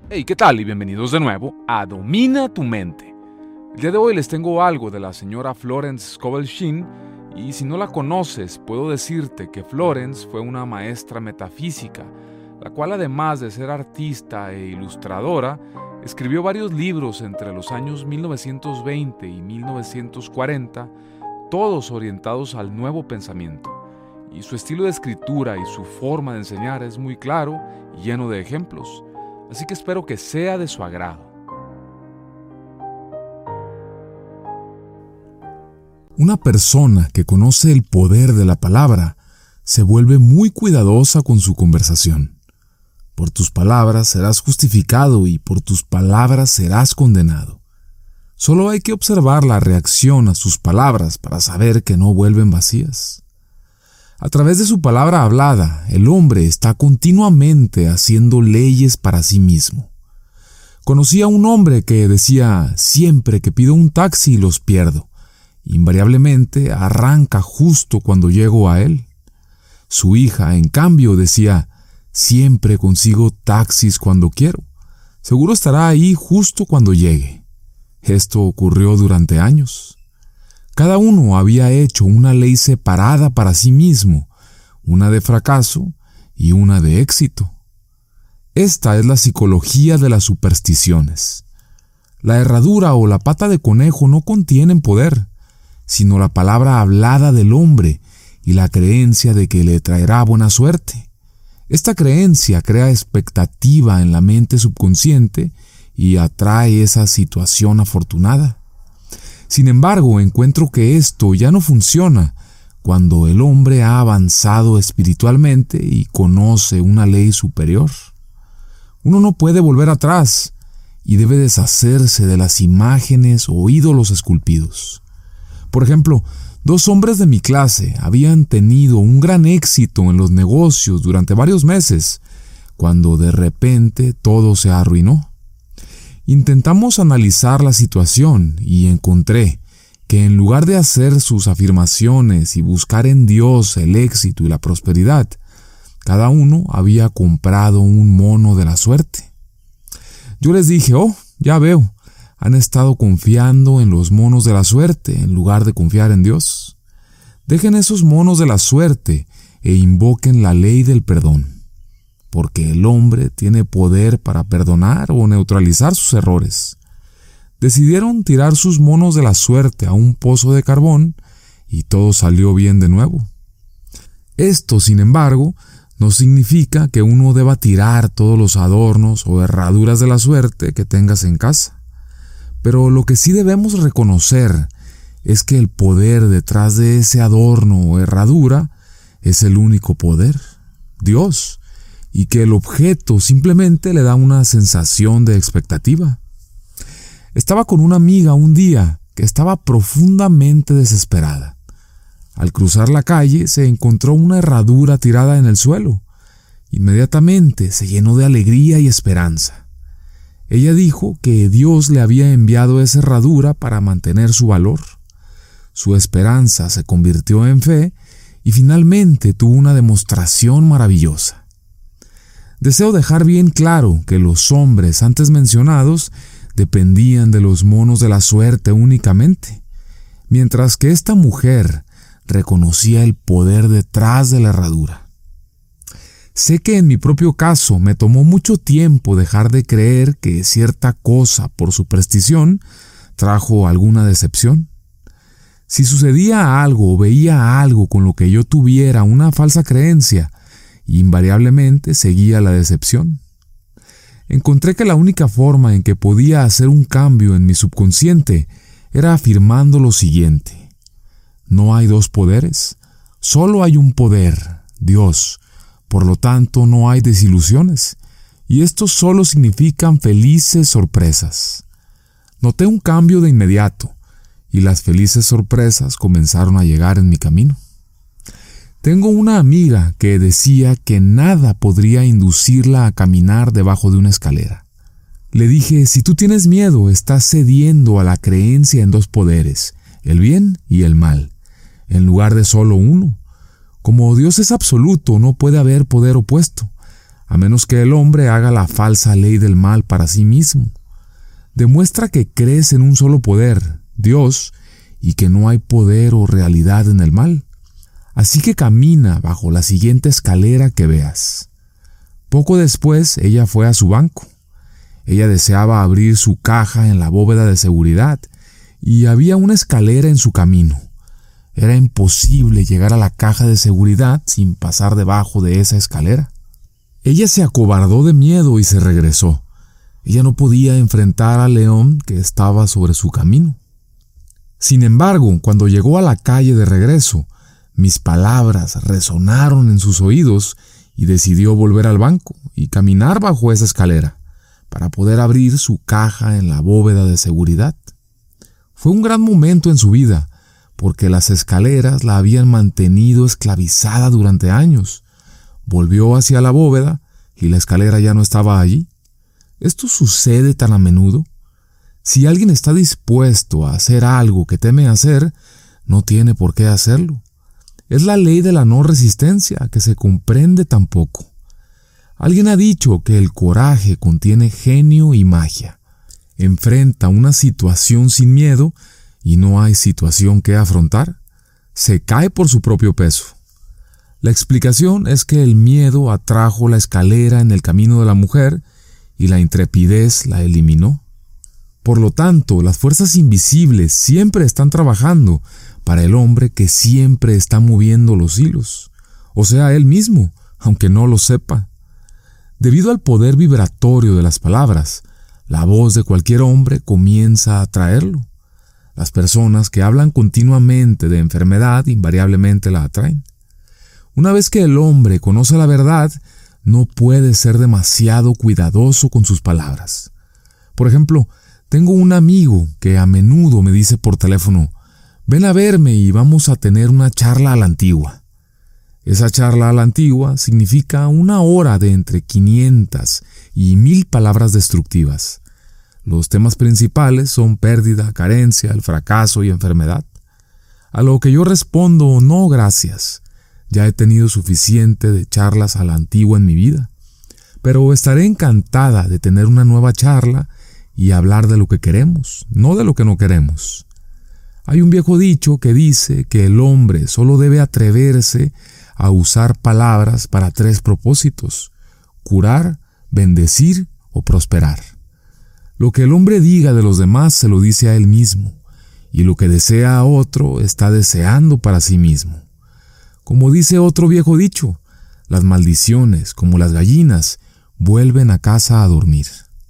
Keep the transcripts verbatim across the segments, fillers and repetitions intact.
Hey, ¿qué tal? Y bienvenidos de nuevo a Domina tu Mente. El día de hoy les tengo algo de la señora Florence Scovel Shinn, y si no la conoces, puedo decirte que Florence fue una maestra metafísica, la cual además de ser artista e ilustradora, escribió varios libros entre los años mil novecientos veinte y mil novecientos cuarenta, todos orientados al nuevo pensamiento. Y su estilo de escritura y su forma de enseñar es muy claro y lleno de ejemplos. Así que espero que sea de su agrado. Una persona que conoce el poder de la palabra se vuelve muy cuidadosa con su conversación. Por tus palabras serás justificado y por tus palabras serás condenado. Solo hay que observar la reacción a sus palabras para saber que no vuelven vacías. A través de su palabra hablada, el hombre está continuamente haciendo leyes para sí mismo. Conocí a un hombre que decía: siempre que pido un taxi los pierdo. Invariablemente arranca justo cuando llego a él. Su hija, en cambio, decía: siempre consigo taxis cuando quiero. Seguro estará ahí justo cuando llegue. Esto ocurrió durante años. Cada uno había hecho una ley separada para sí mismo, una de fracaso y una de éxito. Esta es la psicología de las supersticiones. La herradura o la pata de conejo no contienen poder, sino la palabra hablada del hombre y la creencia de que le traerá buena suerte. Esta creencia crea expectativa en la mente subconsciente y atrae esa situación afortunada. Sin embargo, encuentro que esto ya no funciona cuando el hombre ha avanzado espiritualmente y conoce una ley superior. Uno no puede volver atrás y debe deshacerse de las imágenes o ídolos esculpidos. Por ejemplo, dos hombres de mi clase habían tenido un gran éxito en los negocios durante varios meses, cuando de repente todo se arruinó. Intentamos analizar la situación y encontré que en lugar de hacer sus afirmaciones y buscar en Dios el éxito y la prosperidad, cada uno había comprado un mono de la suerte. Yo les dije: oh, ya veo, han estado confiando en los monos de la suerte en lugar de confiar en Dios. Dejen esos monos de la suerte e invoquen la ley del perdón. Porque el hombre tiene poder para perdonar o neutralizar sus errores. Decidieron tirar sus monos de la suerte a un pozo de carbón y todo salió bien de nuevo. Esto, sin embargo, no significa que uno deba tirar todos los adornos o herraduras de la suerte que tengas en casa. Pero lo que sí debemos reconocer es que el poder detrás de ese adorno o herradura es el único poder, Dios, y que el objeto simplemente le da una sensación de expectativa. Estaba con una amiga un día que estaba profundamente desesperada. Al cruzar la calle se encontró una herradura tirada en el suelo. Inmediatamente se llenó de alegría y esperanza. Ella dijo que Dios le había enviado esa herradura para mantener su valor. Su esperanza se convirtió en fe y finalmente tuvo una demostración maravillosa. Deseo dejar bien claro que los hombres antes mencionados dependían de los monos de la suerte únicamente, mientras que esta mujer reconocía el poder detrás de la herradura. Sé que en mi propio caso me tomó mucho tiempo dejar de creer que cierta cosa por superstición trajo alguna decepción. Si sucedía algo o veía algo con lo que yo tuviera una falsa creencia, invariablemente seguía la decepción. Encontré que la única forma en que podía hacer un cambio en mi subconsciente era afirmando lo siguiente: no hay dos poderes, solo hay un poder, Dios, por lo tanto no hay desilusiones, y esto solo significan felices sorpresas. Noté un cambio de inmediato, y las felices sorpresas comenzaron a llegar en mi camino. Tengo una amiga que decía que nada podría inducirla a caminar debajo de una escalera. Le dije: si tú tienes miedo, estás cediendo a la creencia en dos poderes, el bien y el mal, en lugar de solo uno. Como Dios es absoluto, no puede haber poder opuesto. a menos que el hombre haga la falsa ley del mal para sí mismo. Demuestra que crees en un solo poder, Dios, y que no hay poder o realidad en el mal. Así que camina bajo la siguiente escalera que veas. Poco después, ella fue a su banco. Ella deseaba abrir su caja en la bóveda de seguridad, y había una escalera en su camino. Era imposible llegar a la caja de seguridad sin pasar debajo de esa escalera. Ella se acobardó de miedo y se regresó. Ella no podía enfrentar al león que estaba sobre su camino. Sin embargo, cuando llegó a la calle de regreso, mis palabras resonaron en sus oídos y decidió volver al banco y caminar bajo esa escalera para poder abrir su caja en la bóveda de seguridad. Fue un gran momento en su vida, porque las escaleras la habían mantenido esclavizada durante años. Volvió hacia la bóveda y la escalera ya no estaba allí. ¿Esto sucede tan a menudo? Si alguien está dispuesto a hacer algo que teme hacer, no tiene por qué hacerlo. Es la ley de la no resistencia, que se comprende tan poco. Alguien ha dicho que el coraje contiene genio y magia. Enfrenta una situación sin miedo y no hay situación que afrontar. Se cae por su propio peso. La explicación es que el miedo atrajo la escalera en el camino de la mujer y la intrepidez la eliminó. Por lo tanto, las fuerzas invisibles siempre están trabajando para el hombre que siempre está moviendo los hilos, o sea, él mismo, aunque no lo sepa. Debido al poder vibratorio de las palabras, la voz de cualquier hombre comienza a atraerlo. Las personas que hablan continuamente de enfermedad invariablemente la atraen. Una vez que el hombre conoce la verdad, no puede ser demasiado cuidadoso con sus palabras. Por ejemplo, tengo un amigo que a menudo me dice por teléfono: ven a verme y vamos a tener una charla a la antigua. Esa charla a la antigua significa una hora de entre quinientas y mil palabras destructivas. Los temas principales son pérdida, carencia, el fracaso y enfermedad. A lo que yo respondo: no, gracias. Ya he tenido suficiente de charlas a la antigua en mi vida. Pero estaré encantada de tener una nueva charla y hablar de lo que queremos, no de lo que no queremos. Hay un viejo dicho que dice que el hombre solo debe atreverse a usar palabras para tres propósitos: curar, bendecir o prosperar. Lo que el hombre diga de los demás se lo dice a él mismo, y lo que desea a otro está deseando para sí mismo. Como dice otro viejo dicho, las maldiciones, como las gallinas, vuelven a casa a dormir.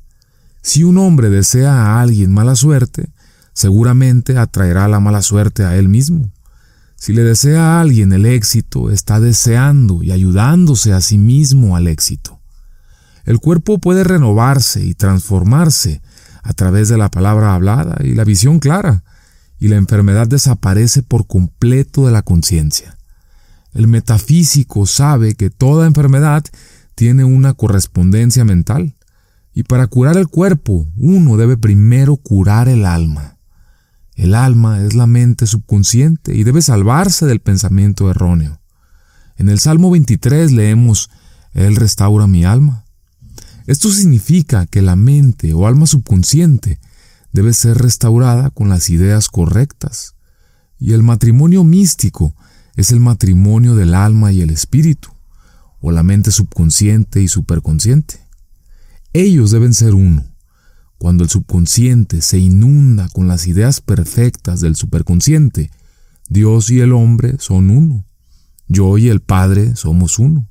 Si un hombre desea a alguien mala suerte, seguramente atraerá la mala suerte a él mismo. Si le desea a alguien el éxito, está deseando y ayudándose a sí mismo al éxito. El cuerpo puede renovarse y transformarse a través de la palabra hablada y la visión clara, y la enfermedad desaparece por completo de la conciencia. El metafísico sabe que toda enfermedad tiene una correspondencia mental, y para curar el cuerpo, uno debe primero curar el alma. El alma es la mente subconsciente y debe salvarse del pensamiento erróneo. En el Salmo veintitrés leemos: Él restaura mi alma. Esto significa que la mente o alma subconsciente debe ser restaurada con las ideas correctas. Y el matrimonio místico es el matrimonio del alma y el espíritu, o la mente subconsciente y superconsciente. Ellos deben ser uno. Cuando el subconsciente se inunda con las ideas perfectas del superconsciente, Dios y el hombre son uno. Yo y el Padre somos uno.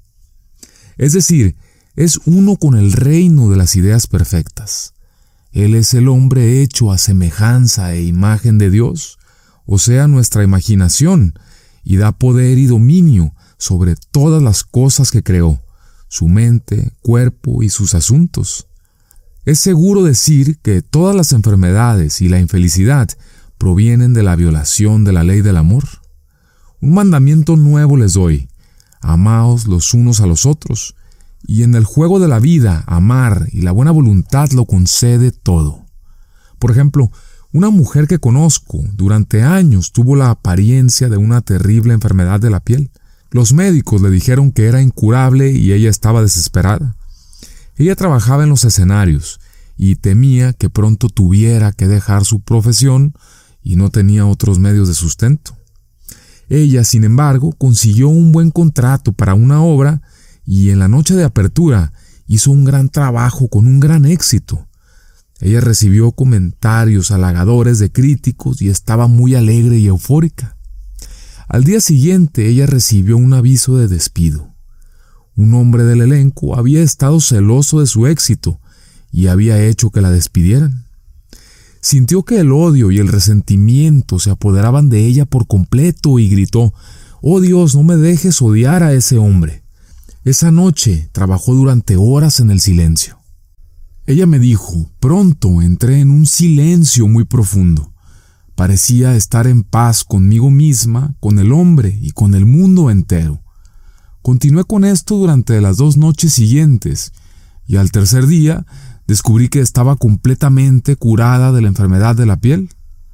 Es decir, es uno con el reino de las ideas perfectas. Él es el hombre hecho a semejanza e imagen de Dios, o sea, nuestra imaginación, y da poder y dominio sobre todas las cosas que creó, su mente, cuerpo y sus asuntos. Es seguro decir que todas las enfermedades y la infelicidad provienen de la violación de la ley del amor. Un mandamiento nuevo les doy: amaos los unos a los otros, y en el juego de la vida, amar y la buena voluntad lo concede todo. Por ejemplo, una mujer que conozco durante años tuvo la apariencia de una terrible enfermedad de la piel. Los médicos le dijeron que era incurable y ella estaba desesperada. Ella trabajaba en los escenarios y temía que pronto tuviera que dejar su profesión y no tenía otros medios de sustento. Ella, sin embargo, consiguió un buen contrato para una obra y en la noche de apertura hizo un gran trabajo con un gran éxito. Ella recibió comentarios halagadores de críticos y estaba muy alegre y eufórica. Al día siguiente ella recibió un aviso de despido. Un hombre del elenco había estado celoso de su éxito y había hecho que la despidieran. Sintió que el odio y el resentimiento se apoderaban de ella por completo y gritó: «Oh Dios, no me dejes odiar a ese hombre». Esa noche trabajó durante horas en el silencio. Ella me dijo: «Pronto entré en un silencio muy profundo. Parecía estar en paz conmigo misma, con el hombre y con el mundo entero. Continué con esto durante las dos noches siguientes y al tercer día descubrí que estaba completamente curada de la enfermedad de la piel.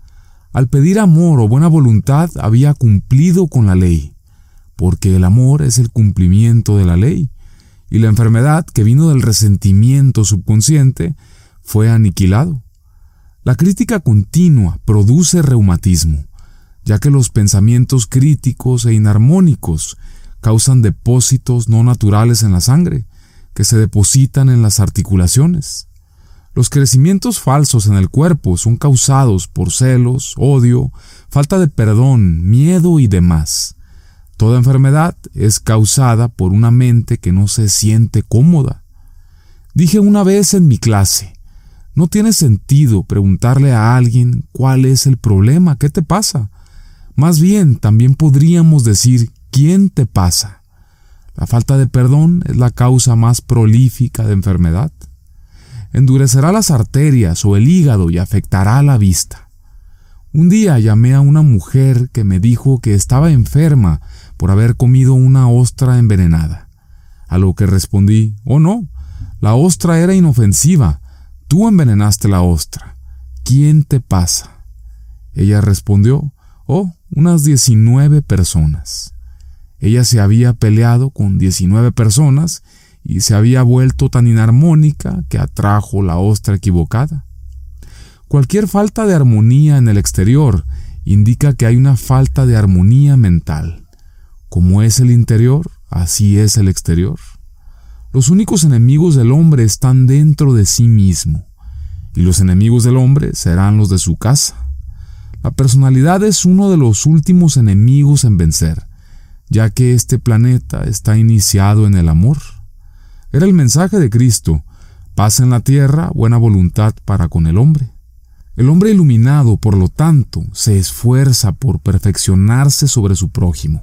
Al pedir amor o buena voluntad había cumplido con la ley, porque el amor es el cumplimiento de la ley, y la enfermedad que vino del resentimiento subconsciente fue aniquilado. La crítica continua produce reumatismo, ya que los pensamientos críticos e inarmónicos causan depósitos no naturales en la sangre, que se depositan en las articulaciones. Los crecimientos falsos en el cuerpo son causados por celos, odio, falta de perdón, miedo y demás. Toda enfermedad es causada por una mente que no se siente cómoda. Dije una vez en mi clase: no tiene sentido preguntarle a alguien cuál es el problema, qué te pasa. Más bien, también podríamos decir quién te pasa. La falta de perdón es la causa más prolífica de enfermedad. Endurecerá las arterias o el hígado y afectará la vista. Un día llamé a una mujer que me dijo que estaba enferma por haber comido una ostra envenenada. A lo que respondí: «Oh no, la ostra era inofensiva. Tú envenenaste la ostra. ¿Quién te pasa?». Ella respondió: «Oh, unas diecinueve personas». Ella se había peleado con diecinueve personas y se había vuelto tan inarmónica que atrajo la ostra equivocada. Cualquier falta de armonía en el exterior indica que hay una falta de armonía mental. Como es el interior, así es el exterior. Los únicos enemigos del hombre están dentro de sí mismo, y los enemigos del hombre serán los de su casa. La personalidad es uno de los últimos enemigos en vencer, ya que este planeta está iniciado en el amor. Era el mensaje de Cristo: paz en la tierra, buena voluntad para con el hombre. El hombre iluminado, por lo tanto, se esfuerza por perfeccionarse sobre su prójimo.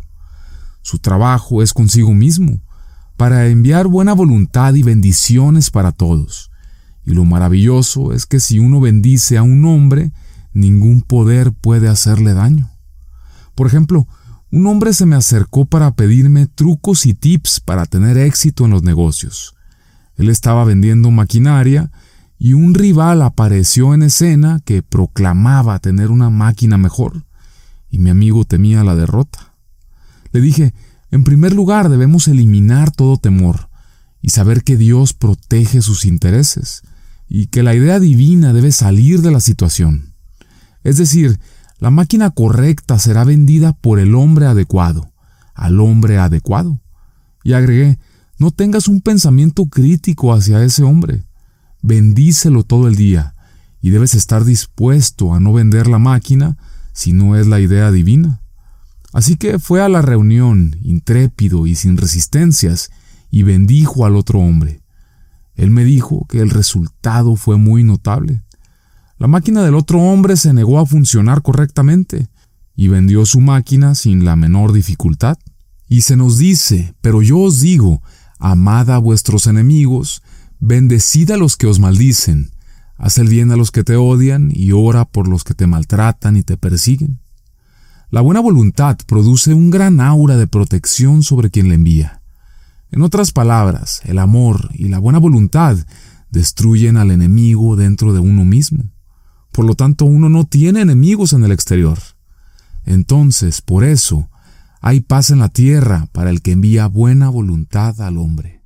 Su trabajo es consigo mismo, para enviar buena voluntad y bendiciones para todos. Y lo maravilloso es que si uno bendice a un hombre, ningún poder puede hacerle daño. Por ejemplo, un hombre se me acercó para pedirme trucos y tips para tener éxito en los negocios. Él estaba vendiendo maquinaria y un rival apareció en escena que proclamaba tener una máquina mejor, y mi amigo temía la derrota. Le dije: en primer lugar debemos eliminar todo temor y saber que Dios protege sus intereses y que la idea divina debe salir de la situación. Es decir, la máquina correcta será vendida por el hombre adecuado, al hombre adecuado. Y agregué: no tengas un pensamiento crítico hacia ese hombre. Bendícelo todo el día y debes estar dispuesto a no vender la máquina si no es la idea divina. Así que fue a la reunión, intrépido y sin resistencias, y bendijo al otro hombre. Él me dijo que el resultado fue muy notable. La máquina del otro hombre se negó a funcionar correctamente y vendió su máquina sin la menor dificultad. Y se nos dice: pero yo os digo, amad a vuestros enemigos, bendecid a los que os maldicen, haz el bien a los que te odian y ora por los que te maltratan y te persiguen. La buena voluntad produce un gran aura de protección sobre quien la envía. En otras palabras, el amor y la buena voluntad destruyen al enemigo dentro de uno mismo. Por lo tanto, uno no tiene enemigos en el exterior. Entonces, por eso, hay paz en la tierra para el que envía buena voluntad al hombre.